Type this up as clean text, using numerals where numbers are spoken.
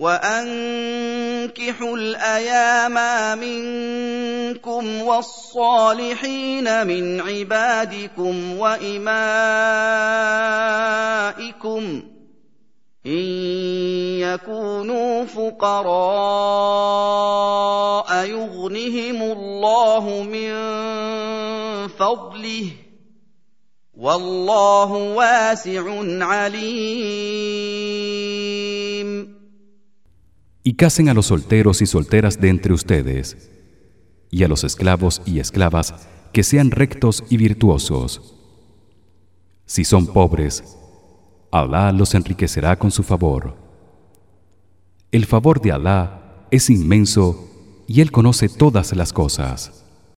وأنكحوا الأيام منكم والصالحين من عبادكم وإمائكم إن يكونوا فقراء يغنهم الله من فضله والله واسع عليم. Y casen a los solteros y solteras de entre ustedes, y a los esclavos y esclavas que sean rectos y virtuosos. Si son pobres, Alá los enriquecerá con su favor. El favor de Alá es inmenso y él conoce todas las cosas.